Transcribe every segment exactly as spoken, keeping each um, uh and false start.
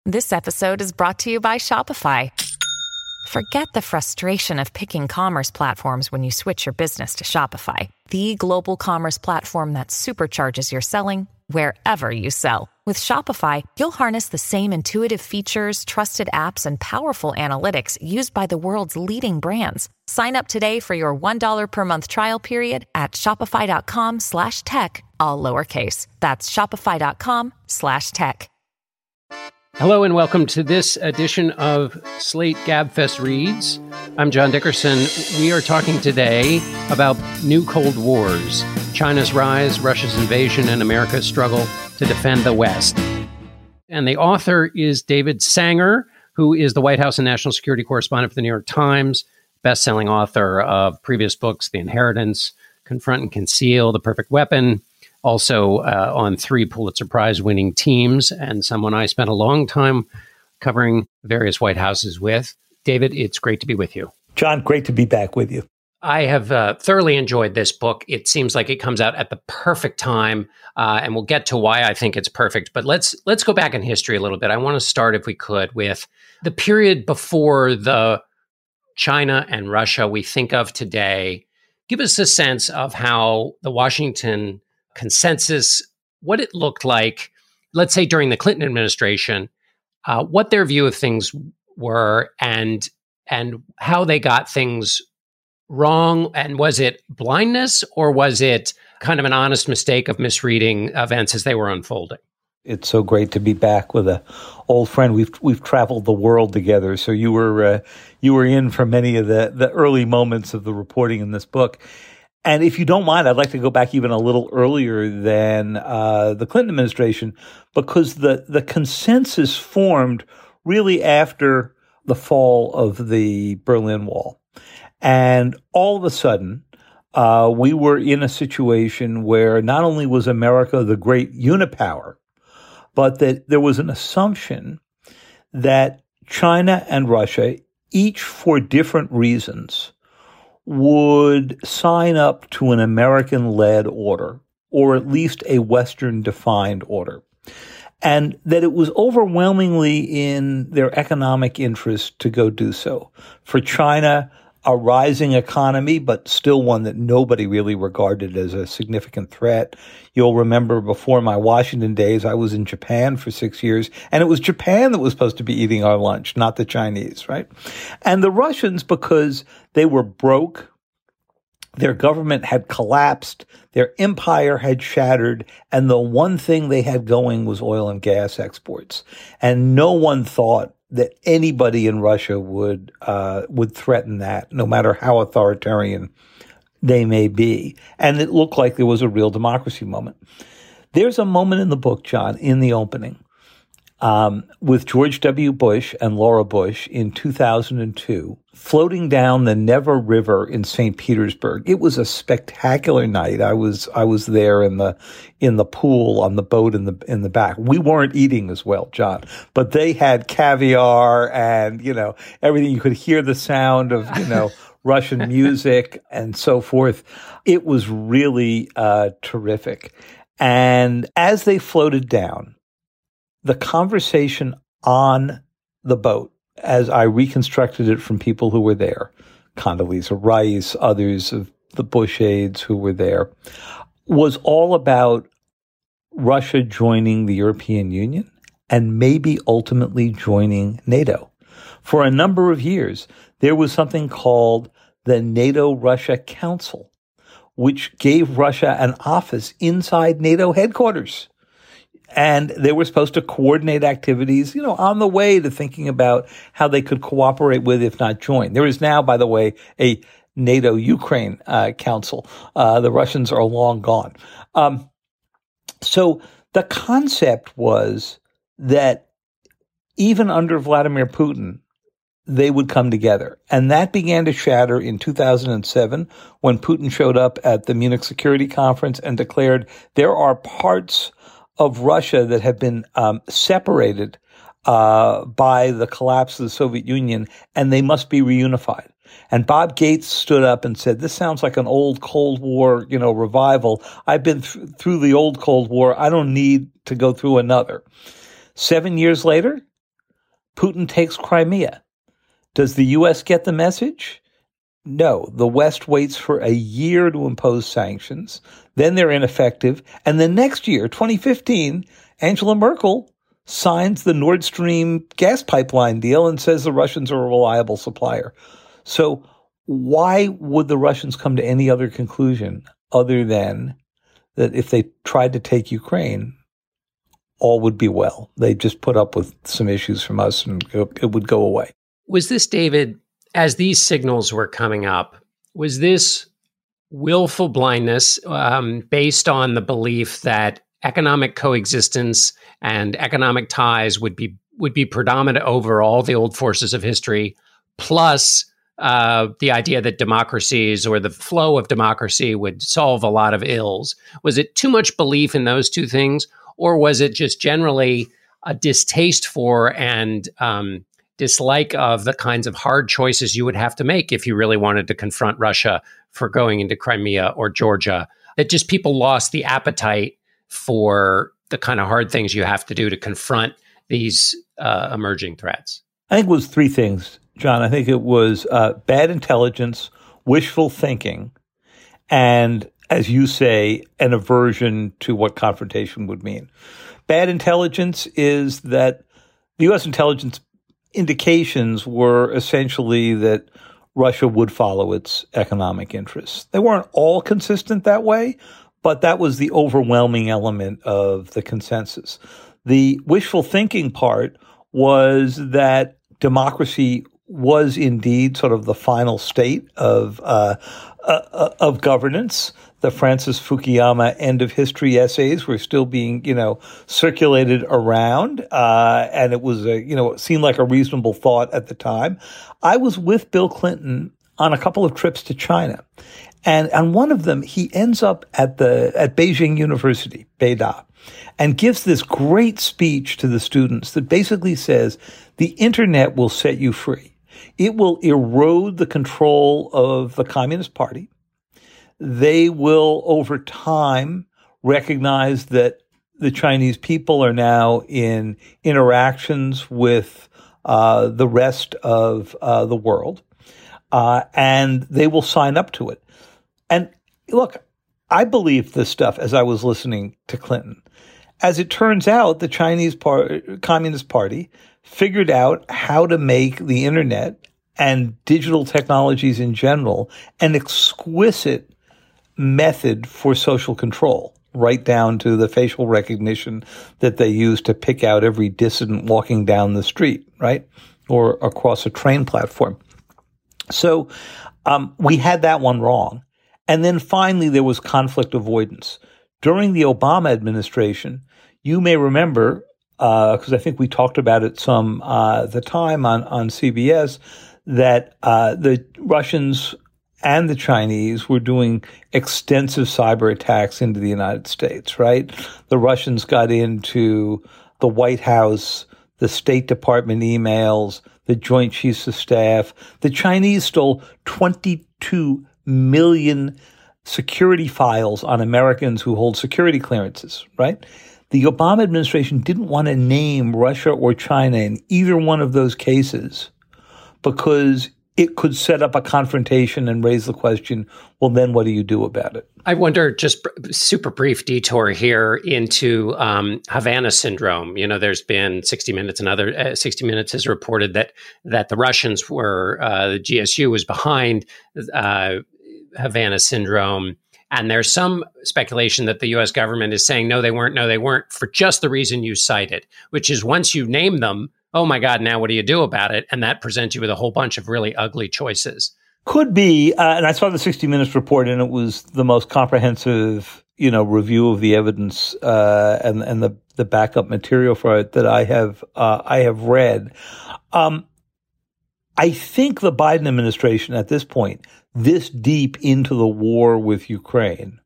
This episode is brought to you by Shopify. Forget the frustration of picking commerce platforms when you switch your business to Shopify, the global commerce platform that supercharges your selling wherever you sell. With Shopify, you'll harness the same intuitive features, trusted apps, and powerful analytics used by the world's leading brands. Sign up today for your one dollar per month trial period at shopify.com slash tech, all lowercase. That's shopify.com slash tech. Hello and welcome to this edition of Slate Gabfest Reads. I'm John Dickerson. We are talking today about new Cold Wars, China's rise, Russia's invasion, and America's struggle to defend the West. And the author is David Sanger, who is the White House and national security correspondent for the New York Times, best-selling author of previous books, The Inheritance, Confront and Conceal, The Perfect Weapon, also uh, on three Pulitzer Prize-winning teams, and someone I spent a long time covering various White Houses with. David, it's great to be with you. John, great to be back with you. I have uh, thoroughly enjoyed this book. It seems like it comes out at the perfect time, uh, and we'll get to why I think it's perfect. But let's let's go back in history a little bit. I want to start, if we could, with the period before the China and Russia we think of today. Give us a sense of how the Washington consensus, what it looked like, let's say during the Clinton administration, uh, what their view of things were, and and how they got things wrong. And was it blindness, or was it kind of an honest mistake of misreading events as they were unfolding? It's so great to be back with an old friend. We've we've traveled the world together, so you were uh, you were in for many of the the early moments of the reporting in this book. And if you don't mind, I'd like to go back even a little earlier than uh, the Clinton administration, because the, the consensus formed really after the fall of the Berlin Wall. And all of a sudden, uh, we were in a situation where not only was America the great unipower, but that there was an assumption that China and Russia, each for different reasons, would sign up to an American-led order, or at least a Western-defined order, and that it was overwhelmingly in their economic interest to go do so. For China, a rising economy, but still one that nobody really regarded as a significant threat. You'll remember before my Washington days, I was in Japan for six years, and it was Japan that was supposed to be eating our lunch, not the Chinese, right? And the Russians, because they were broke, their government had collapsed, their empire had shattered, and the one thing they had going was oil and gas exports. And no one thought that anybody in Russia would uh, would threaten that, no matter how authoritarian they may be. And it looked like there was a real democracy moment. There's a moment in the book, John, in the opening, um, with George W. Bush and Laura Bush in two thousand two, floating down the Neva River in Saint Petersburg. It was a spectacular night. I was I was there in the in the pool on the boat in the in the back. We weren't eating as well, John, but they had caviar and, you know, everything. You could hear the sound of, you know, Russian music and so forth. It was really uh, terrific. And as they floated down, the conversation on the boat, as I reconstructed it from people who were there, Condoleezza Rice, others of the Bush aides who were there, was all about Russia joining the European Union and maybe ultimately joining NATO. For a number of years, there was something called the NATO-Russia Council, which gave Russia an office inside NATO headquarters. And they were supposed to coordinate activities, you know, on the way to thinking about how they could cooperate with, if not join. There is now, by the way, a NATO-Ukraine uh, Council. Uh, the Russians are long gone. Um, so the concept was that even under Vladimir Putin, they would come together. And that began to shatter in two thousand seven when Putin showed up at the Munich Security Conference and declared there are parts of Russia that have been um, separated uh, by the collapse of the Soviet Union, and they must be reunified. And Bob Gates stood up and said, this sounds like an old Cold War, you know, revival. I've been th- through the old Cold War. I don't need to go through another. Seven years later, Putin takes Crimea. Does the U S get the message? No. The West waits for a year to impose sanctions. Then they're ineffective. And then next year, twenty fifteen, Angela Merkel signs the Nord Stream gas pipeline deal and says the Russians are a reliable supplier. So why would the Russians come to any other conclusion other than that if they tried to take Ukraine, all would be well? They just put up with some issues from us and it would go away. Was this, David, as these signals were coming up, was this willful blindness um, based on the belief that economic coexistence and economic ties would be would be predominant over all the old forces of history, plus uh, the idea that democracies or the flow of democracy would solve a lot of ills? Was it too much belief in those two things, or was it just generally a distaste for and um, dislike of the kinds of hard choices you would have to make if you really wanted to confront Russia for going into Crimea or Georgia, that just people lost the appetite for the kind of hard things you have to do to confront these uh, emerging threats? I think it was three things, John. I think it was uh, bad intelligence, wishful thinking, and, as you say, an aversion to what confrontation would mean. Bad intelligence is that the U S intelligence indications were essentially that Russia would follow its economic interests. They weren't all consistent that way, but that was the overwhelming element of the consensus. The wishful thinking part was that democracy was indeed sort of the final state of uh, uh, of governance. The Francis Fukuyama end of history essays were still being, you know, circulated around, uh, and it was a, you know, it seemed like a reasonable thought at the time. I was with Bill Clinton on a couple of trips to China, and on one of them, he ends up at the at Beijing University, Beida, and gives this great speech to the students that basically says the internet will set you free. It will erode the control of the Communist Party. They will, over time, recognize that the Chinese people are now in interactions with uh, the rest of uh, the world, uh, and they will sign up to it. And look, I believed this stuff as I was listening to Clinton. As it turns out, the Chinese par- Communist Party figured out how to make the internet and digital technologies in general an exquisite method for social control, right down to the facial recognition that they use to pick out every dissident walking down the street, right? Or across a train platform. So um, we had that one wrong. And then finally, there was conflict avoidance. During the Obama administration, you may remember, because uh, I think we talked about it some uh, at the time on, on C B S, that uh, the Russians and the Chinese were doing extensive cyber attacks into the United States, right? The Russians got into the White House, the State Department emails, the Joint Chiefs of Staff. The Chinese stole twenty-two million security files on Americans who hold security clearances, right? The Obama administration didn't want to name Russia or China in either one of those cases because it could set up a confrontation and raise the question, well, then what do you do about it? I wonder, just super brief detour here into um, Havana syndrome. You know, there's been sixty minutes and other uh, sixty minutes has reported that that the Russians were, uh, the G S U was behind uh, Havana syndrome. And there's some speculation that the U S government is saying, no, they weren't, no, they weren't, for just the reason you cited, which is once you name them, oh my God, now what do you do about it? And that presents you with a whole bunch of really ugly choices. Could be. Uh, and I saw the sixty minutes report, and it was the most comprehensive, you know, review of the evidence uh, and and the the backup material for it that I have uh, I have read. Um, I think the Biden administration at this point, this deep into the war with Ukraine,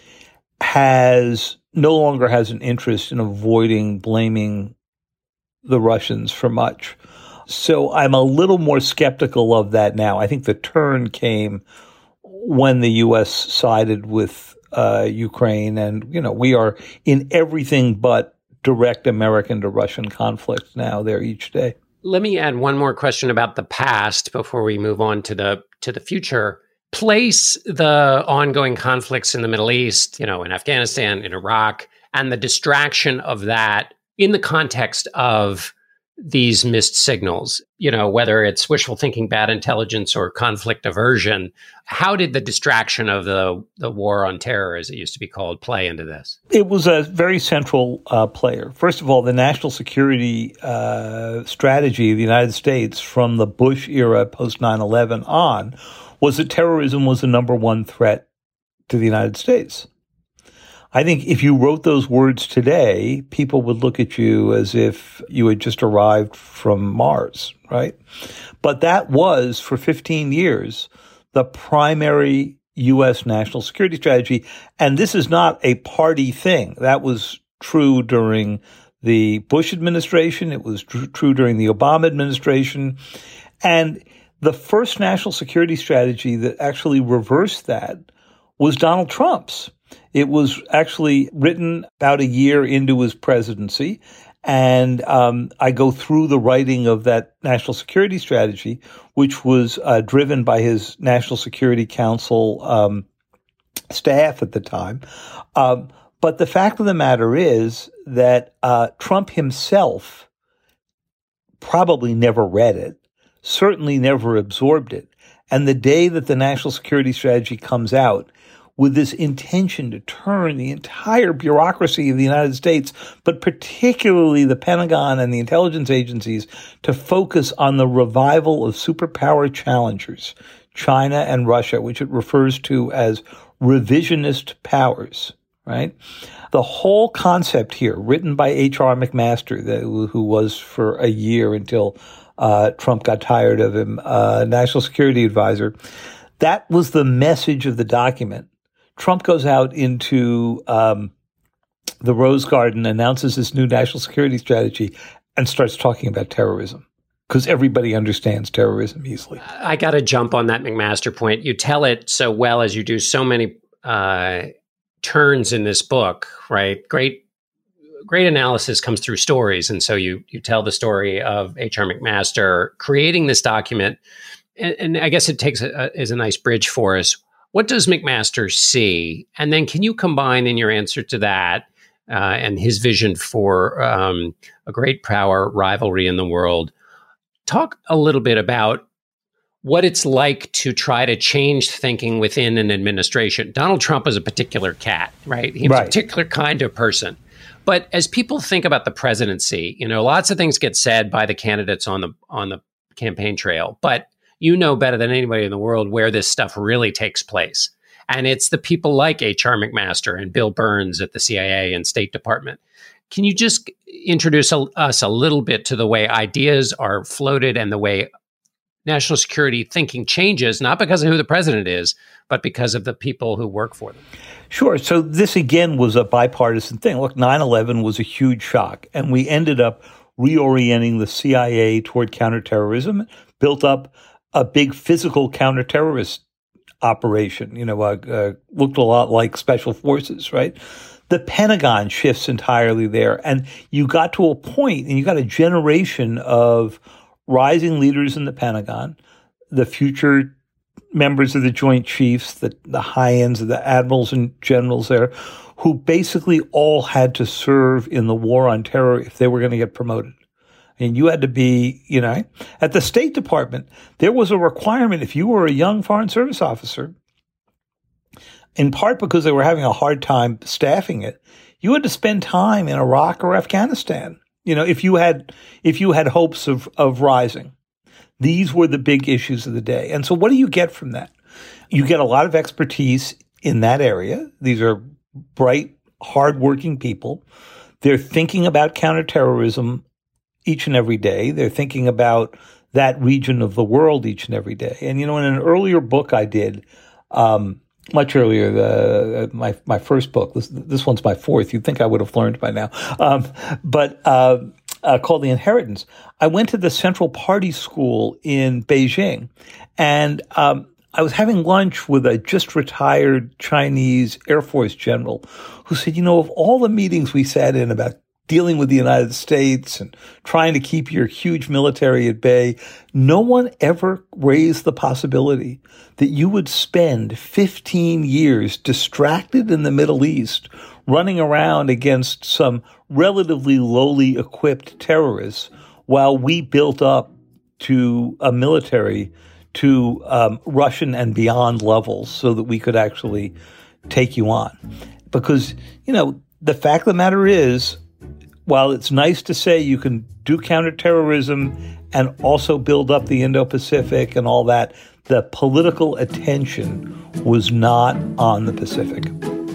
has no longer has an interest in avoiding blaming the Russians for much. So I'm a little more skeptical of that now. I think the turn came when the U S sided with uh, Ukraine, and you know we are in everything but direct American to Russian conflict now there each day. Let me add one more question about the past before we move on to the to the future. Place the ongoing conflicts in the Middle East, you know, in Afghanistan, in Iraq, and the distraction of that in the context of these missed signals, you know, whether it's wishful thinking, bad intelligence, or conflict aversion. How did the distraction of the, the war on terror, as it used to be called, play into this? It was a very central uh, player. First of all, the national security uh, strategy of the United States from the Bush era post nine eleven on was that terrorism was the number one threat to the United States. I think if you wrote those words today, people would look at you as if you had just arrived from Mars, right? But that was, for fifteen years, the primary U S national security strategy. And this is not a party thing. That was true during the Bush administration. It was tr- true during the Obama administration. And the first national security strategy that actually reversed that was Donald Trump's. It was actually written about a year into his presidency, and um, I go through the writing of that national security strategy, which was uh, driven by his National Security Council um, staff at the time. Um, but the fact of the matter is that uh, Trump himself probably never read it, certainly never absorbed it. And the day that the national security strategy comes out, with this intention to turn the entire bureaucracy of the United States, but particularly the Pentagon and the intelligence agencies, to focus on the revival of superpower challengers, China and Russia, which it refers to as revisionist powers, right? The whole concept here, written by H R McMaster, that, who was for a year until uh, Trump got tired of him, uh, national security advisor, that was the message of the document. Trump goes out into um, the Rose Garden, announces this new national security strategy, and starts talking about terrorism because everybody understands terrorism easily. I got to jump on that McMaster point. You tell it so well, as you do so many uh, turns in this book, right? Great, great analysis comes through stories. And so you you tell the story of H R McMaster creating this document. And, and I guess it takes a, a, is a nice bridge for us. What does McMaster see? And then can you combine in your answer to that uh, and his vision for um, a great power rivalry in the world? Talk a little bit about what it's like to try to change thinking within an administration. Donald Trump is a particular cat, right? He's right. a particular kind of person. But as people think about the presidency, you know, lots of things get said by the candidates on the on the campaign trail, but you know better than anybody in the world where this stuff really takes place. And it's the people like H R McMaster and Bill Burns at the C I A and State Department. Can you just introduce a, us a little bit to the way ideas are floated and the way national security thinking changes, not because of who the president is, but because of the people who work for them? Sure. So this, again, was a bipartisan thing. Look, nine eleven was a huge shock, and we ended up reorienting the C I A toward counterterrorism, built up a big physical counterterrorist operation, you know, uh, uh, looked a lot like special forces, right? The Pentagon shifts entirely there. And you got to a point, and you got a generation of rising leaders in the Pentagon, the future members of the Joint Chiefs, the, the high ends of the admirals and generals there, who basically all had to serve in the war on terror if they were going to get promoted. And you had to be, you know, at the State Department, there was a requirement if you were a young Foreign Service officer, in part because they were having a hard time staffing it, you had to spend time in Iraq or Afghanistan. You know, if you had if you had hopes of, of rising. These were the big issues of the day. And so what do you get from that? You get a lot of expertise in that area. These are bright, hardworking people. They're thinking about counterterrorism each and every day. They're thinking about that region of the world each and every day. And, you know, in an earlier book I did, um, much earlier, the, uh, my my first book, this, this one's my fourth, you'd think I would have learned by now, um, but uh, uh, called The Inheritance. I went to the Central Party School in Beijing, and um, I was having lunch with a just retired Chinese Air Force general who said, you know, of all the meetings we sat in about dealing with the United States and trying to keep your huge military at bay, no one ever raised the possibility that you would spend fifteen years distracted in the Middle East, running around against some relatively lowly equipped terrorists while we built up to a military to um, Russian and beyond levels so that we could actually take you on. Because, you know, the fact of the matter is, while it's nice to say you can do counterterrorism and also build up the Indo-Pacific and all that, the political attention was not on the Pacific.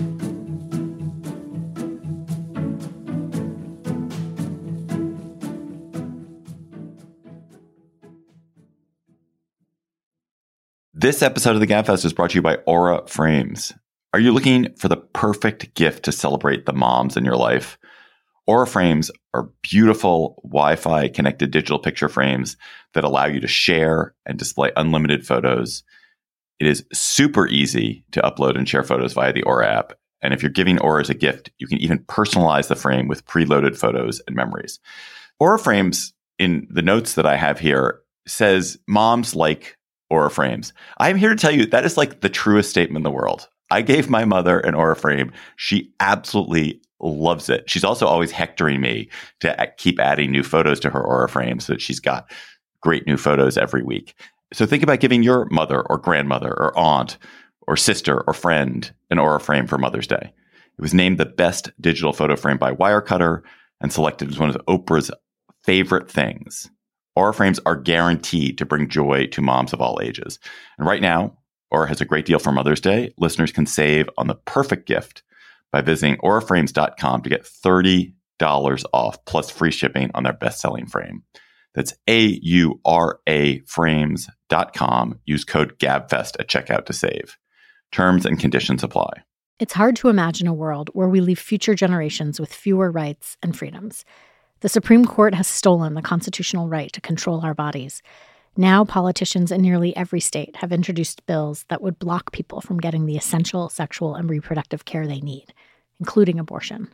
This episode of the GabFest is brought to you by Aura Frames. Are you looking for the perfect gift to celebrate the moms in your life? Aura Frames are beautiful Wi-Fi connected digital picture frames that allow you to share and display unlimited photos. It is super easy to upload and share photos via the Aura app. And if you're giving Aura as a gift, you can even personalize the frame with preloaded photos and memories. Aura Frames, in the notes that I have here, says moms like Aura Frames. I'm here to tell you that is like the truest statement in the world. I gave my mother an Aura frame. She absolutely loves it. She's also always hectoring me to keep adding new photos to her Aura frame so that she's got great new photos every week. So think about giving your mother or grandmother or aunt or sister or friend an Aura frame for Mother's Day. It was named the best digital photo frame by Wirecutter and selected as one of Oprah's favorite things. Aura frames are guaranteed to bring joy to moms of all ages. And right now, Aura has a great deal for Mother's Day. Listeners can save on the perfect gift by visiting aura frames dot com to get thirty dollars off plus free shipping on their best-selling frame. That's A U R A frames dot com. Use code GABFEST at checkout to save. Terms and conditions apply. It's hard to imagine a world where we leave future generations with fewer rights and freedoms. The Supreme Court has stolen the constitutional right to control our bodies. Now, politicians in nearly every state have introduced bills that would block people from getting the essential sexual and reproductive care they need, including abortion.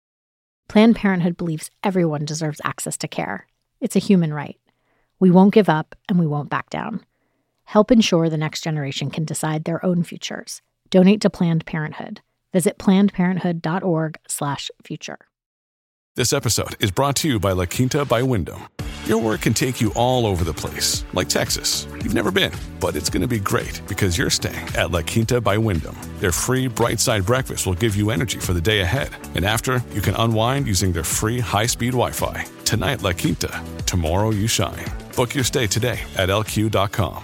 Planned Parenthood believes everyone deserves access to care. It's a human right. We won't give up, and we won't back down. Help ensure the next generation can decide their own futures. Donate to Planned Parenthood. Visit planned parenthood dot org slash future. This episode is brought to you by La Quinta by Wyndham. Your work can take you all over the place, like Texas. You've never been, but it's going to be great because you're staying at La Quinta by Wyndham. Their free Bright Side breakfast will give you energy for the day ahead. And after, you can unwind using their free high-speed Wi-Fi. Tonight, La Quinta. Tomorrow, you shine. Book your stay today at L Q dot com.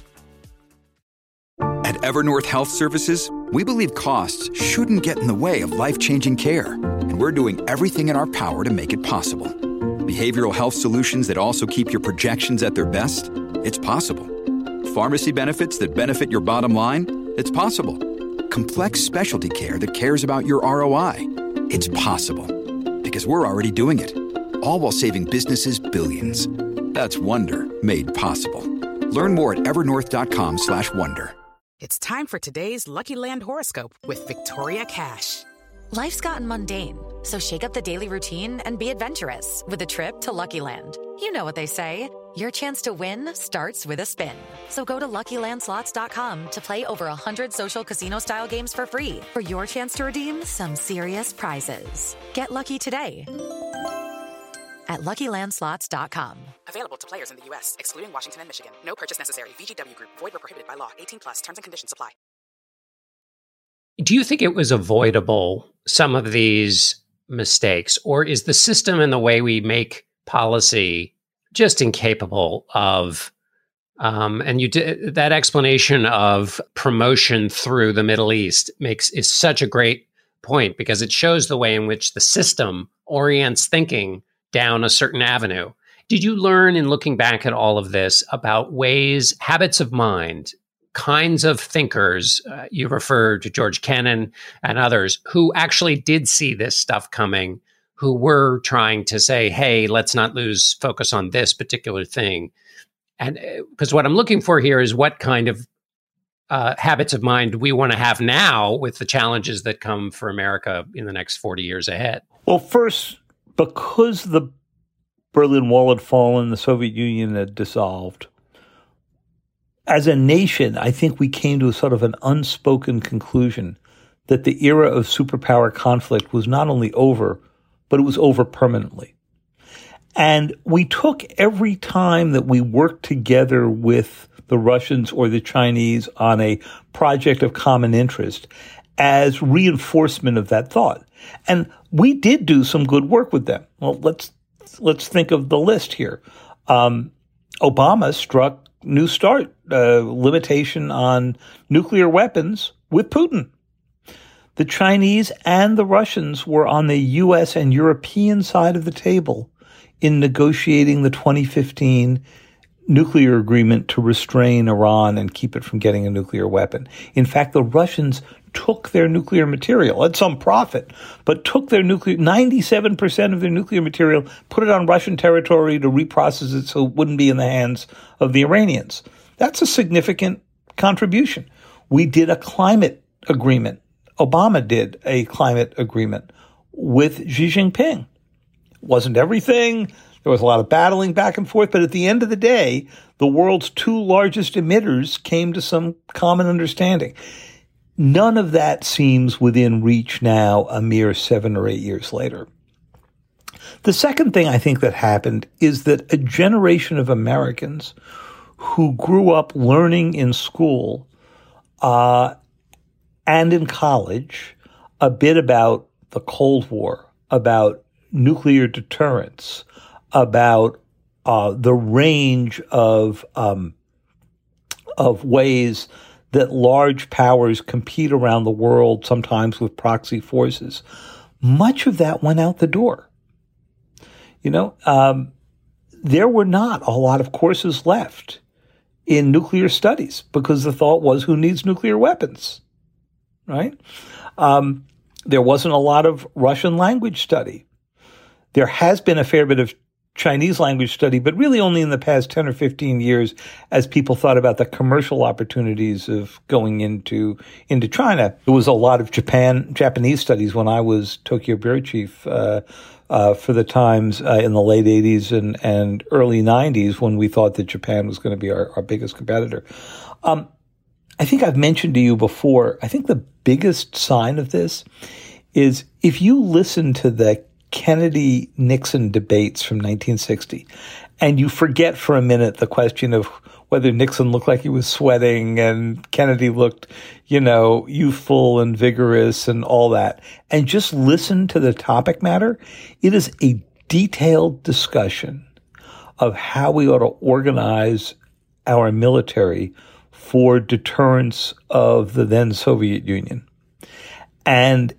At Evernorth Health Services, we believe costs shouldn't get in the way of life-changing care, and we're doing everything in our power to make it possible. Behavioral health solutions that also keep your projections at their best? It's possible. Pharmacy benefits that benefit your bottom line? It's possible. Complex specialty care that cares about your R O I? It's possible. Because we're already doing it. All while saving businesses billions. That's Wonder made possible. Learn more at evernorth dot com slash wonder. It's time for today's Lucky Land horoscope with Victoria Cash. Life's gotten mundane, so shake up the daily routine and be adventurous with a trip to Lucky Land. You know what they say, your chance to win starts with a spin. So go to lucky land slots dot com to play over one hundred social casino-style games for free for your chance to redeem some serious prizes. Get lucky today at lucky land slots dot com. Available to players in the U S, excluding Washington and Michigan. No purchase necessary. V G W Group. Void where prohibited by law. eighteen plus. Terms and conditions apply. Do you think it was avoidable, some of these mistakes, or is the system and the way we make policy just incapable of, um, and you did that explanation of promotion through the Middle East makes is such a great point because it shows the way in which the system orients thinking down a certain avenue. Did you learn in looking back at all of this about ways, habits of mind, kinds of thinkers, uh, you refer to George Kennan and others, who actually did see this stuff coming, who were trying to say, hey, let's not lose focus on this particular thing. And because uh, what I'm looking for here is what kind of uh, habits of mind we want to have now with the challenges that come for America in the next forty years ahead. Well, first, because the Berlin Wall had fallen, the Soviet Union had dissolved, as a nation, I think we came to a sort of an unspoken conclusion that the era of superpower conflict was not only over, but it was over permanently. And we took every time that we worked together with the Russians or the Chinese on a project of common interest as reinforcement of that thought. And we did do some good work with them. Well, let's let's think of the list here. Um, Obama struck New START, uh, limitation on nuclear weapons with Putin. The Chinese and the Russians were on the U S and European side of the table in negotiating the twenty fifteen nuclear agreement to restrain Iran and keep it from getting a nuclear weapon. In fact, the Russians took their nuclear material at some profit, but took their nuclear, ninety-seven percent of their nuclear material, put it on Russian territory to reprocess it so it wouldn't be in the hands of the Iranians. That's a significant contribution. We did a climate agreement. Obama did a climate agreement with Xi Jinping. Wasn't everything. There was a lot of battling back and forth, but at the end of the day, the world's two largest emitters came to some common understanding. None of that seems within reach now, a mere seven or eight years later. The second thing I think that happened is that a generation of Americans who grew up learning in school uh, and in college a bit about the Cold War, about nuclear deterrence, about uh, the range of um, of ways that large powers compete around the world, sometimes with proxy forces. Much of that went out the door. You know, um, there were not a lot of courses left in nuclear studies because the thought was, who needs nuclear weapons, right? Um, there wasn't a lot of Russian language study. There has been a fair bit of Chinese language study, but really only in the past ten or fifteen years as people thought about the commercial opportunities of going into into China. There was a lot of Japan Japanese studies when I was Tokyo Bureau Chief uh, uh, for the Times uh, in the late eighties and, and early nineties when we thought that Japan was going to be our, our biggest competitor. Um, I think I've mentioned to you before, I think the biggest sign of this is if you listen to the Kennedy-Nixon debates from nineteen sixty, and you forget for a minute the question of whether Nixon looked like he was sweating and Kennedy looked, you know, youthful and vigorous and all that, and just listen to the topic matter, it is a detailed discussion of how we ought to organize our military for deterrence of the then Soviet Union. And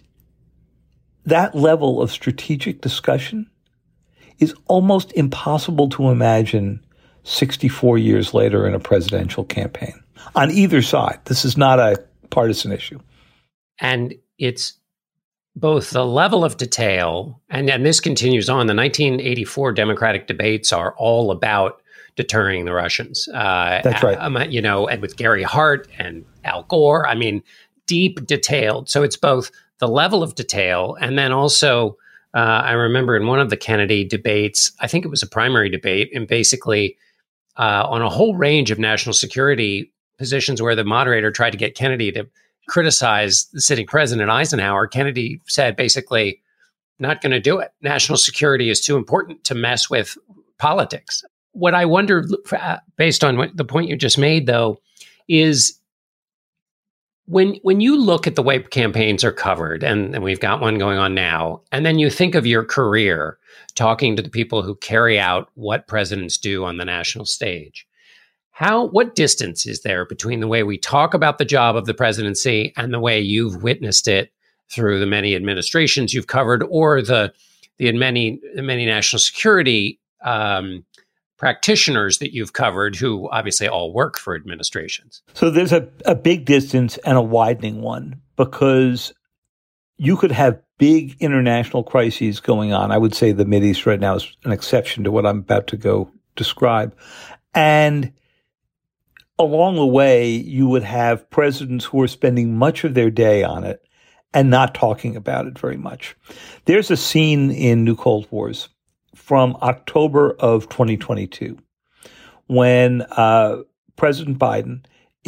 that level of strategic discussion is almost impossible to imagine sixty-four years later in a presidential campaign on either side. This is not a partisan issue. And it's both the level of detail, and, and this continues on. The nineteen eighty-four Democratic debates are all about deterring the Russians. Uh, That's right. Um, you know, and with Gary Hart and Al Gore, I mean, deep, detailed. So it's both the level of detail, and then also, uh, I remember in one of the Kennedy debates, I think it was a primary debate, and basically uh, on a whole range of national security positions where the moderator tried to get Kennedy to criticize the sitting president Eisenhower, Kennedy said basically, not going to do it. National security is too important to mess with politics. What I wonder, based on what, the point you just made, though, is When when you look at the way campaigns are covered, and, and we've got one going on now, and then you think of your career talking to the people who carry out what presidents do on the national stage, how what distance is there between the way we talk about the job of the presidency and the way you've witnessed it through the many administrations you've covered, or the the many the many national security um, practitioners that you've covered who obviously all work for administrations? So there's a, a big distance and a widening one, because you could have big international crises going on. I would say the Mideast right now is an exception to what I'm about to go describe. And along the way, you would have presidents who are spending much of their day on it and not talking about it very much. There's a scene in New Cold Wars from October of twenty twenty-two when uh, President Biden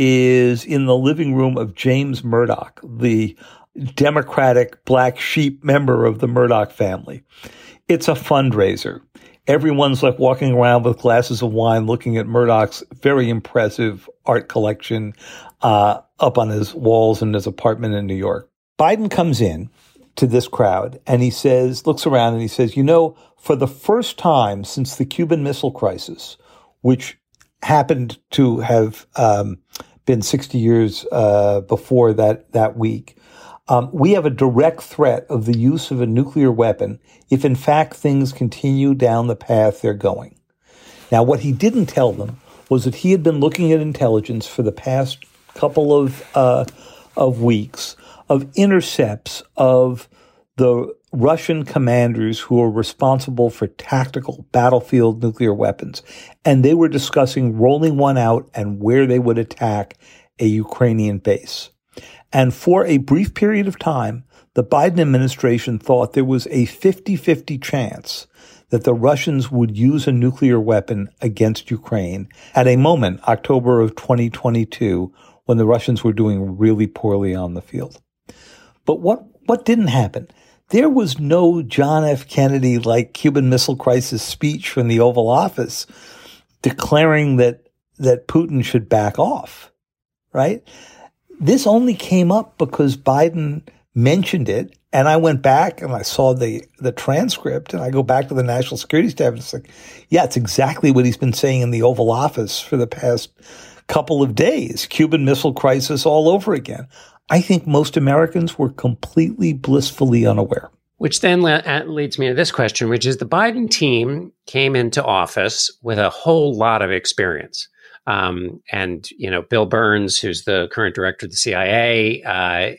is in the living room of James Murdoch, the Democratic black sheep member of the Murdoch family. It's a fundraiser. Everyone's like walking around with glasses of wine looking at Murdoch's very impressive art collection uh, up on his walls in his apartment in New York. Biden comes in to this crowd and he says, looks around and he says, you know, for the first time since the Cuban Missile Crisis, which happened to have um, been sixty years uh, before that, that week, um, we have a direct threat of the use of a nuclear weapon if, in fact, things continue down the path they're going. Now, what he didn't tell them was that he had been looking at intelligence for the past couple of uh, of weeks of intercepts of the Russian commanders who are responsible for tactical battlefield nuclear weapons. And they were discussing rolling one out and where they would attack a Ukrainian base. And for a brief period of time, the Biden administration thought there was a fifty-fifty chance that the Russians would use a nuclear weapon against Ukraine at a moment, October of twenty twenty-two, when the Russians were doing really poorly on the field. But what, what didn't happen? There was no John F. Kennedy-like Cuban Missile Crisis speech from the Oval Office declaring that that Putin should back off, right? This only came up because Biden mentioned it, and I went back and I saw the, the transcript, and I go back to the National Security Staff, and it's like, yeah, it's exactly what he's been saying in the Oval Office for the past couple of days. Cuban Missile Crisis all over again. I think most Americans were completely blissfully unaware. Which then le- leads me to this question, which is the Biden team came into office with a whole lot of experience. Um, and, you know, Bill Burns, who's the current director of the C I A, uh,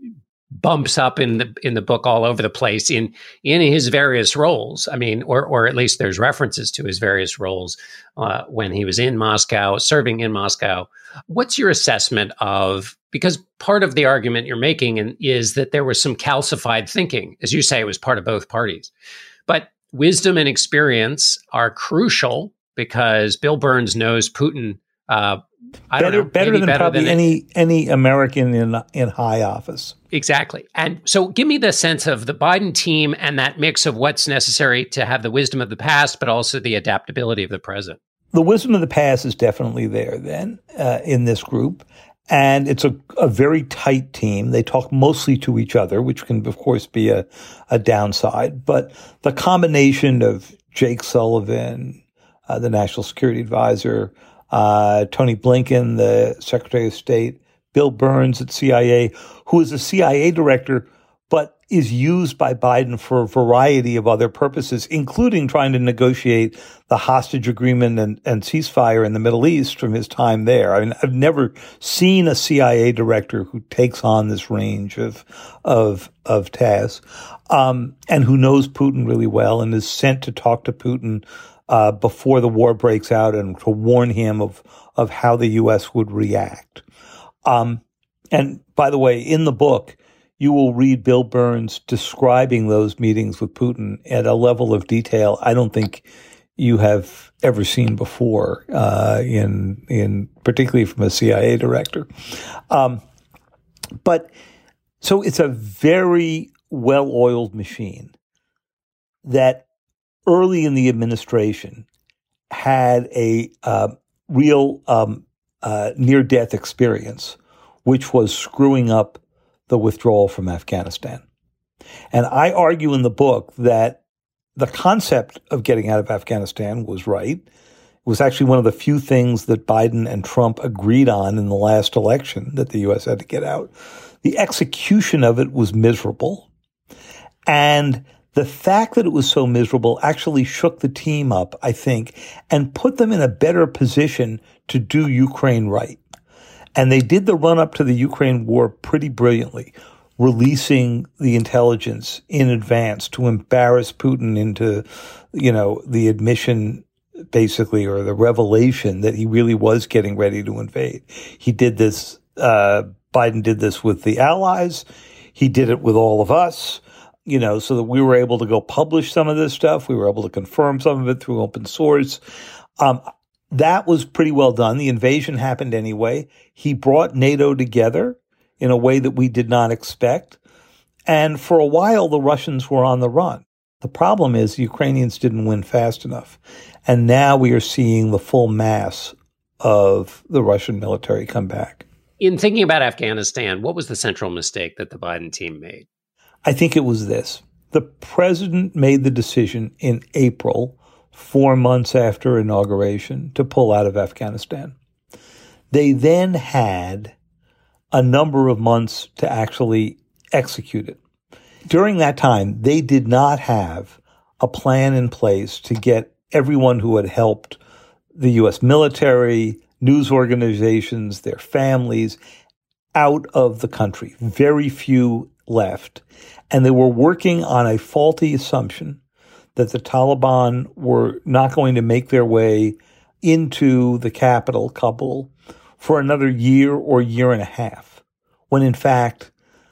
bumps up in the in the book all over the place in in his various roles. I mean, or or at least there's references to his various roles uh, when he was in Moscow, serving in Moscow. What's your assessment of, because part of the argument you're making in, is that there was some calcified thinking, as you say, it was part of both parties. But wisdom and experience are crucial because Bill Burns knows Putin uh, I better, don't know, better than better probably than any any American in in high office. Exactly. And so give me the sense of the Biden team and that mix of what's necessary to have the wisdom of the past, but also the adaptability of the present. The wisdom of the past is definitely there then uh, in this group. And it's a, a very tight team. They talk mostly to each other, which can, of course, be a, a downside. But the combination of Jake Sullivan, uh, the National Security Advisor, uh, Tony Blinken, the Secretary of State, Bill Burns at C I A, who is a C I A director, but is used by Biden for a variety of other purposes, including trying to negotiate the hostage agreement and, and ceasefire in the Middle East from his time there. I mean, I've never seen a C I A director who takes on this range of of of tasks, um, and who knows Putin really well and is sent to talk to Putin uh, before the war breaks out and to warn him of of how the U S would react. Um, and by the way, in the book, you will read Bill Burns describing those meetings with Putin at a level of detail I don't think you have ever seen before, uh, in in particularly from a C I A director. Um, but so it's a very well-oiled machine that early in the administration had a uh, real um, uh, near-death experience, which was screwing up the withdrawal from Afghanistan. And I argue in the book that the concept of getting out of Afghanistan was right. It was actually one of the few things that Biden and Trump agreed on in the last election, that the U S had to get out. The execution of it was miserable. And the fact that it was so miserable actually shook the team up, I think, and put them in a better position to do Ukraine right. And they did the run-up to the Ukraine war pretty brilliantly, releasing the intelligence in advance to embarrass Putin into, you know, the admission, basically, or the revelation that he really was getting ready to invade. He did this, uh, Biden did this with the allies. He did it with all of us, you know, so that we were able to go publish some of this stuff. We were able to confirm some of it through open source. Um, that was pretty well done. The invasion happened anyway. He brought NATO together in a way that we did not expect. And for a while, the Russians were on the run. The problem is the Ukrainians didn't win fast enough. And now we are seeing the full mass of the Russian military come back. In thinking about Afghanistan, what was the central mistake that the Biden team made? I think it was this. The president made the decision in April, four months after inauguration, to pull out of Afghanistan. They then had a number of months to actually execute it. During that time, they did not have a plan in place to get everyone who had helped the U S military, news organizations, their families out of the country. Very few left. And they were working on a faulty assumption that the Taliban were not going to make their way into the capital, Kabul, for another year or year and a half, when in fact,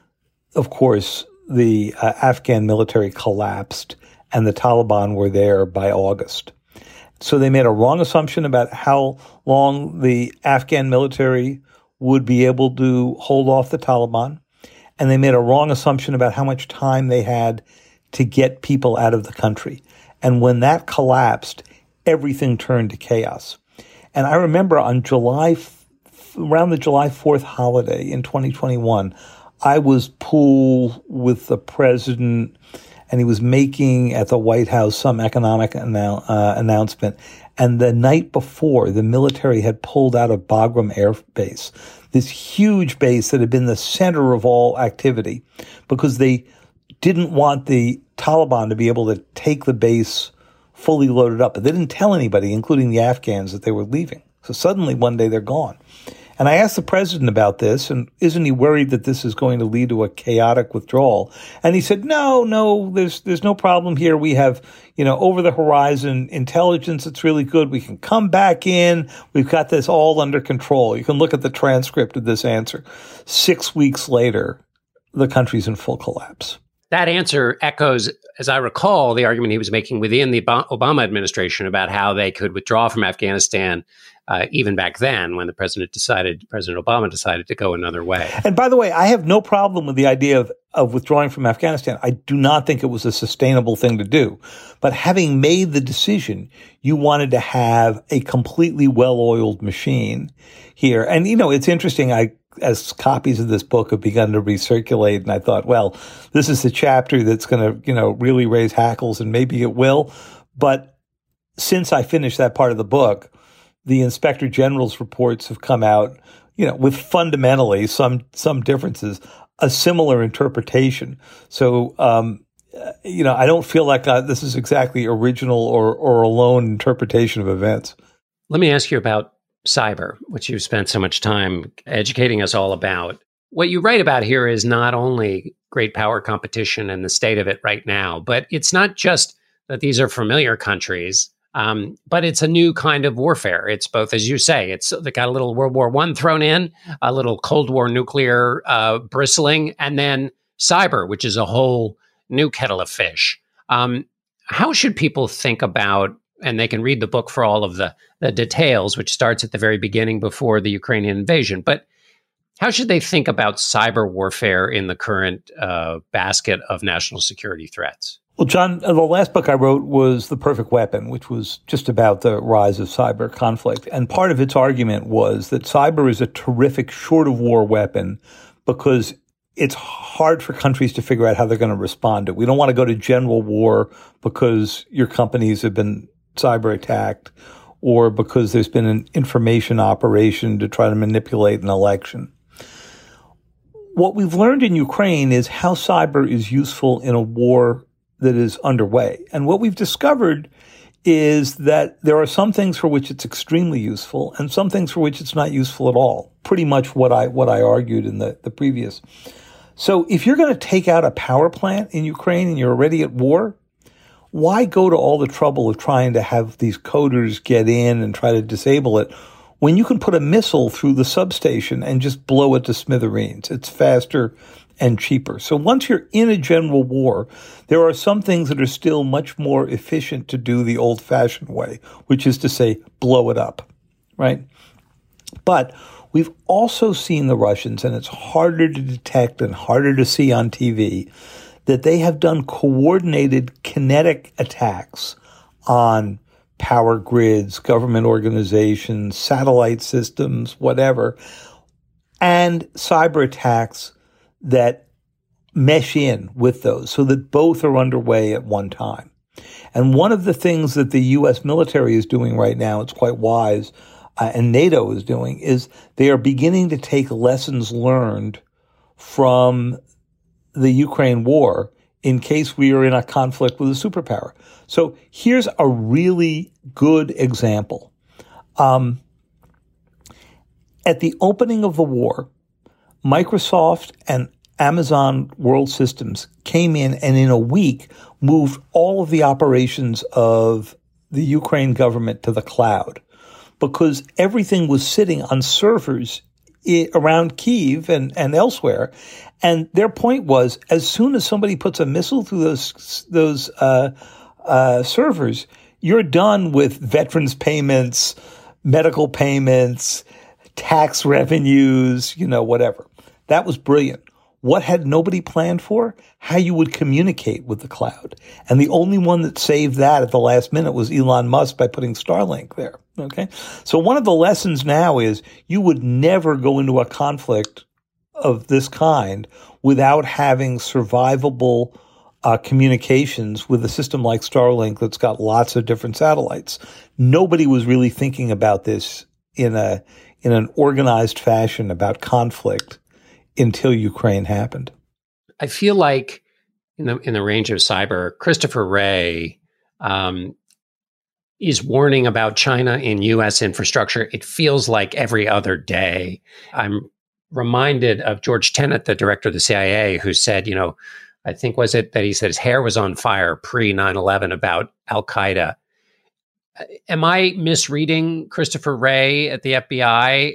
of course, the uh, Afghan military collapsed and the Taliban were there by August. So they made a wrong assumption about how long the Afghan military would be able to hold off the Taliban. And they made a wrong assumption about how much time they had to get people out of the country. And when that collapsed, everything turned to chaos. And I remember on July, around the July fourth holiday in twenty twenty-one, I was pool with the president, and he was making at the White House some economic annou- uh, announcement. And the night before, the military had pulled out of Bagram Air Base, this huge base that had been the center of all activity, because they didn't want the Taliban to be able to take the base fully loaded up. But they didn't tell anybody, including the Afghans, that they were leaving. So suddenly one day they're gone. And I asked the president about this, and isn't he worried that this is going to lead to a chaotic withdrawal? And he said, no, no, there's there's no problem here. We have, you know, over the horizon intelligence that's really good. We can come back in. We've got this all under control. You can look at the transcript of this answer. Six weeks later, the country's in full collapse. That answer echoes, as I recall, the argument he was making within the Obama administration about how they could withdraw from Afghanistan, uh, even back then when the president decided, President Obama decided to go another way. And by the way, I have no problem with the idea of, of withdrawing from Afghanistan. I do not think it was a sustainable thing to do. But having made the decision, you wanted to have a completely well-oiled machine here. And, you know, it's interesting. I as copies of this book have begun to recirculate, and I thought, well, this is the chapter that's going to, you know, really raise hackles, and maybe it will. But since I finished that part of the book, the Inspector General's reports have come out, you know, with fundamentally some some differences, a similar interpretation. So, um, you know, I don't feel like uh, this is exactly original or or a lone interpretation of events. Let me ask you about cyber, which you've spent so much time educating us all about. What you write about here is not only great power competition and the state of it right now, but it's not just that these are familiar countries, um, but it's a new kind of warfare. It's both, as you say, it's they got a little World War One thrown in, a little Cold War nuclear uh, bristling, and then cyber, which is a whole new kettle of fish. Um, how should people think about, and they can read the book for all of the, the details, which starts at the very beginning before the Ukrainian invasion. But how should they think about cyber warfare in the current uh, basket of national security threats? Well, John, the last book I wrote was The Perfect Weapon, which was just about the rise of cyber conflict. And part of its argument was that cyber is a terrific short-of-war weapon because it's hard for countries to figure out how they're going to respond to it. We don't want to go to general war because your companies have been cyber attacked or because there's been an information operation to try to manipulate an election. What we've learned in Ukraine is how cyber is useful in a war that is underway. And what we've discovered is that there are some things for which it's extremely useful and some things for which it's not useful at all. Pretty much what I what I argued in the, the previous. So if you're going to take out a power plant in Ukraine and you're already at war, why go to all the trouble of trying to have these coders get in and try to disable it when you can put a missile through the substation and just blow it to smithereens? It's faster and cheaper. So once you're in a general war, there are some things that are still much more efficient to do the old-fashioned way, which is to say, blow it up, right? But we've also seen the Russians, and it's harder to detect and harder to see on T V, that they have done coordinated kinetic attacks on power grids, government organizations, satellite systems, whatever, and cyber attacks that mesh in with those so that both are underway at one time. And one of the things that the U S military is doing right now, it's quite wise, uh, and NATO is doing, is they are beginning to take lessons learned from the Ukraine war in case we are in a conflict with a superpower. So here's a really good example. Um, at the opening of the war, Microsoft and Amazon World Systems came in and in a week moved all of the operations of the Ukraine government to the cloud because everything was sitting on servers I- around Kyiv and, and elsewhere. And their point was, as soon as somebody puts a missile through those those uh, uh, servers, you're done with veterans payments, medical payments, tax revenues, you know, whatever. That was brilliant. What had nobody planned for? How you would communicate with the cloud. And the only one that saved that at the last minute was Elon Musk by putting Starlink there. Okay. So one of the lessons now is you would never go into a conflict of this kind without having survivable uh, communications with a system like Starlink that's got lots of different satellites. Nobody was really thinking about this in a in an organized fashion about conflict until Ukraine happened. I feel like in the in the range of cyber, Christopher Wray um, is warning about China in U S infrastructure. It feels like every other day. I'm reminded of George Tenet, the director of the C I A, who said, you know, I think was it that he said his hair was on fire pre nine eleven about Al-Qaeda. Am I misreading Christopher Wray at the F B I?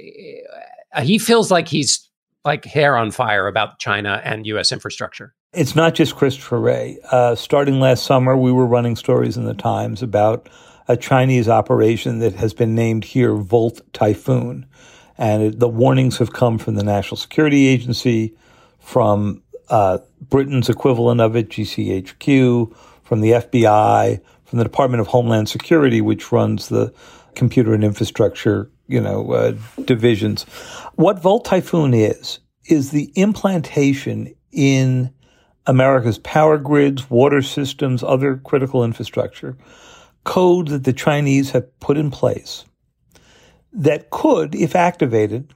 He feels like he's like hair on fire about China and U S infrastructure. It's not just Christopher Wray. Uh, starting last summer, we were running stories in the Times about a Chinese operation that has been named here Volt Typhoon. And it, the warnings have come from the National Security Agency, from uh, Britain's equivalent of it, G C H Q, from the F B I, from the Department of Homeland Security, which runs the computer and infrastructure, you know, uh, divisions. What Volt Typhoon is, is the implantation in America's power grids, water systems, other critical infrastructure, code that the Chinese have put in place that could, if activated,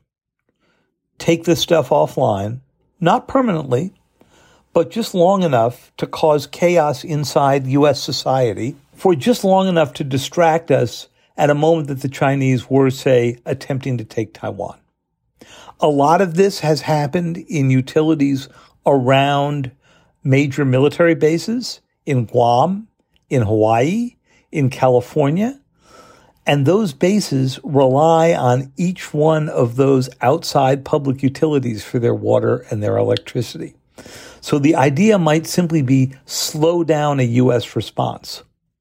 take this stuff offline, not permanently, but just long enough to cause chaos inside U S society, for just long enough to distract us at a moment that the Chinese were, say, attempting to take Taiwan. A lot of this has happened in utilities around major military bases in Guam, in Hawaii, in California. And those bases rely on each one of those outside public utilities for their water and their electricity. So the idea might simply be slow down a U S response.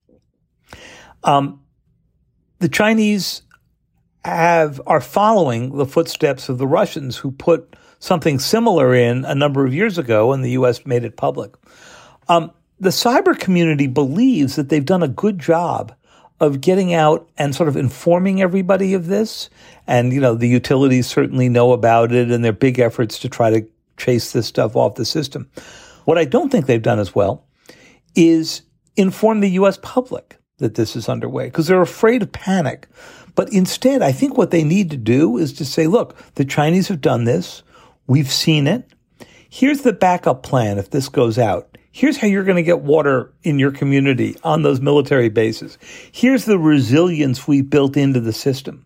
Um, the Chinese have are following the footsteps of the Russians, who put something similar in a number of years ago, and the U S made it public. Um, the cyber community believes that they've done a good job of getting out and sort of informing everybody of this. And, you know, the utilities certainly know about it, and there are big efforts to try to chase this stuff off the system. What I don't think they've done as well is inform the U S public that this is underway, because they're afraid of panic. But instead, I think what they need to do is to say, look, the Chinese have done this. We've seen it. Here's the backup plan if this goes out. Here's how you're going to get water in your community on those military bases. Here's the resilience we built into the system.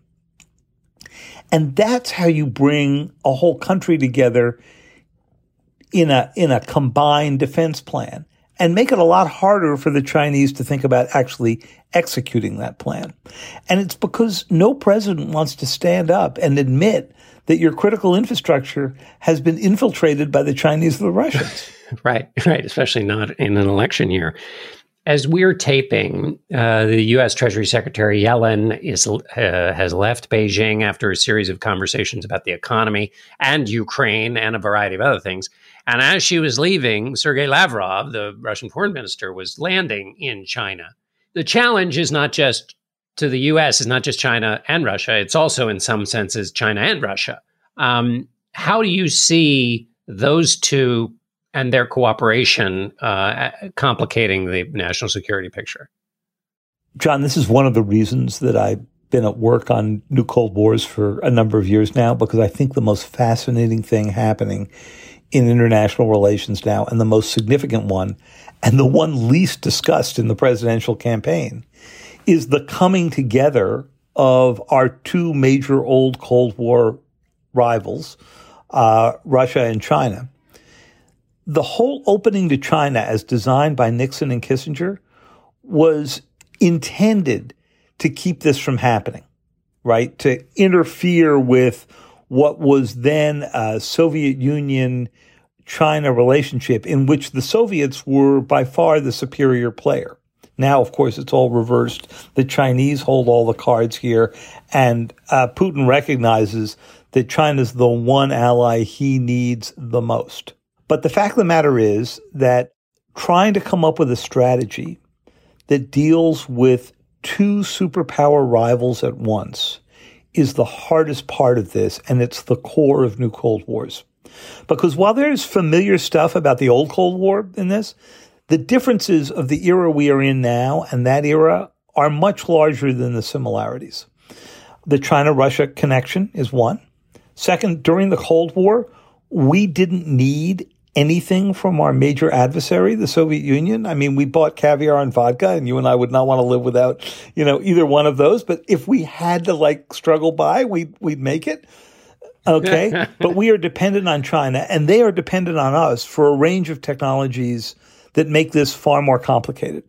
And that's how you bring a whole country together in a in a combined defense plan. and make it a lot harder for the Chinese to think about actually executing that plan. And it's because no president wants to stand up and admit that your critical infrastructure has been infiltrated by the Chinese or the Russians. Right, right, especially not in an election year. As we're taping, uh, the U S Treasury Secretary Yellen is uh, has left Beijing after a series of conversations about the economy and Ukraine and a variety of other things. And as she was leaving, Sergei Lavrov, the Russian foreign minister, was landing in China. The challenge is not just to the U S, it's not just China and Russia. It's also, in some senses, China and Russia. Um, how do you see those two and their cooperation uh, complicating the national security picture? John, this is one of the reasons that I've been at work on New Cold Wars for a number of years now, because I think the most fascinating thing happening in international relations now, and the most significant one, and the one least discussed in the presidential campaign, is the coming together of our two major old Cold War rivals, uh, Russia and China. The whole opening to China, as designed by Nixon and Kissinger, was intended to keep this from happening, right? To interfere with what was then a Soviet Union-China relationship in which the Soviets were by far the superior player. Now, of course, it's all reversed. The Chinese hold all the cards here, and uh, Putin recognizes that China's the one ally he needs the most. But the fact of the matter is that trying to come up with a strategy that deals with two superpower rivals at once is the hardest part of this, and it's the core of New Cold Wars. Because while there's familiar stuff about the old Cold War in this, the differences of the era we are in now and that era are much larger than the similarities. The China-Russia connection is one. Second, during the Cold War, we didn't need anything from our major adversary, the Soviet Union. I mean, we bought caviar and vodka, and you and I would not want to live without, you know, either one of those. But if we had to like struggle by, we'd, we'd make it. Okay. But we are dependent on China, and they are dependent on us for a range of technologies that make this far more complicated.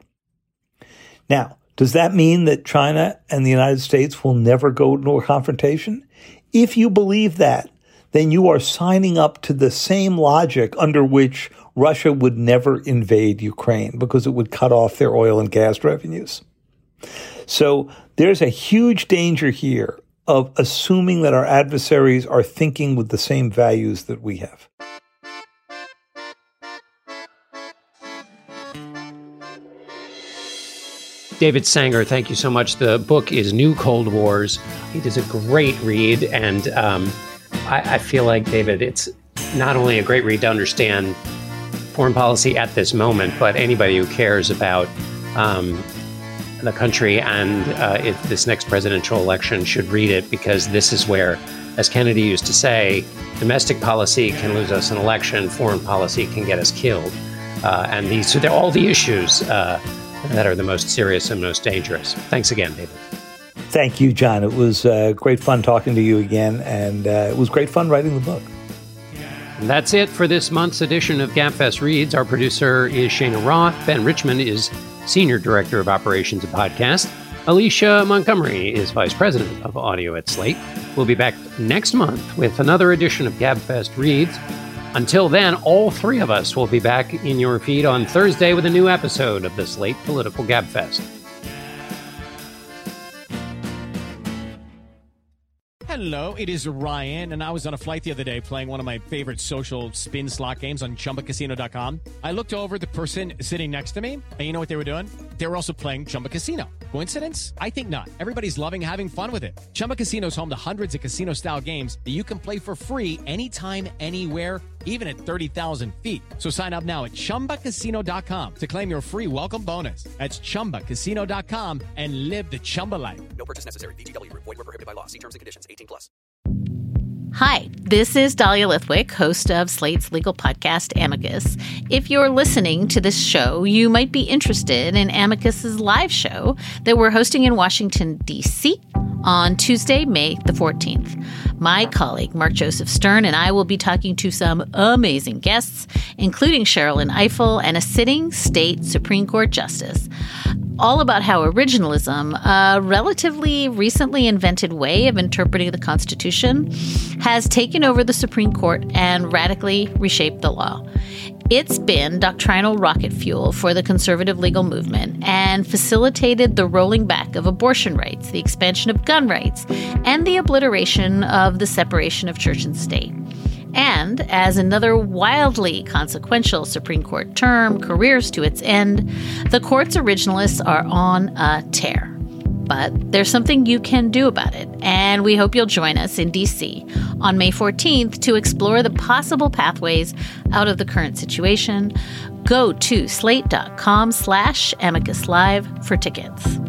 Now, does that mean that China and the United States will never go into a confrontation? If you believe that, then you are signing up to the same logic under which Russia would never invade Ukraine, because it would cut off their oil and gas revenues. So there's a huge danger here of assuming that our adversaries are thinking with the same values that we have. David Sanger, thank you so much. The book is New Cold Wars. It is a great read, and um, I, I feel like, David, it's not only a great read to understand foreign policy at this moment, but anybody who cares about um, the country and uh, if this next presidential election should read it, because this is where, as Kennedy used to say, domestic policy can lose us an election, foreign policy can get us killed. Uh, and these are all the issues uh, that are the most serious and most dangerous. Thanks again, David. Thank you, John. It was uh, great fun talking to you again, and uh, it was great fun writing the book. And that's it for this month's edition of GabFest Reads. Our producer is Shana Roth. Ben Richmond is Senior Director of Operations and Podcast. Alicia Montgomery is Vice President of Audio at Slate. We'll be back next month with another edition of GabFest Reads. Until then, all three of us will be back in your feed on Thursday with a new episode of the Slate Political GabFest. Hello, it is Ryan, and I was on a flight the other day playing one of my favorite social spin slot games on Chumba Casino dot com. I looked over at the person sitting next to me, and you know what they were doing? They were also playing Chumba Casino. Coincidence? I think not. Everybody's loving having fun with it. Chumba Casino is home to hundreds of casino-style games that you can play for free anytime, anywhere, even at thirty thousand feet. So sign up now at Chumba Casino dot com to claim your free welcome bonus. That's Chumba Casino dot com and live the Chumba life. No purchase necessary. V G W Group. Void where prohibited by law. See terms and conditions. eighteen plus. Hi, this is Dahlia Lithwick, host of Slate's legal podcast, Amicus. If you're listening to this show, you might be interested in Amicus's live show that we're hosting in Washington, D C on Tuesday, May the fourteenth. My colleague, Mark Joseph Stern, and I will be talking to some amazing guests, including Sherrilyn Ifill and a sitting state Supreme Court justice, all about how originalism, a relatively recently invented way of interpreting the Constitution, has taken over the Supreme Court and radically reshaped the law. It's been doctrinal rocket fuel for the conservative legal movement and facilitated the rolling back of abortion rights, the expansion of gun rights, and the obliteration of the separation of church and state. And as another wildly consequential Supreme Court term careers to its end, the court's originalists are on a tear. But there's something you can do about it, and we hope you'll join us in D C on May fourteenth to explore the possible pathways out of the current situation. Go to slate.com slash amicus live for tickets.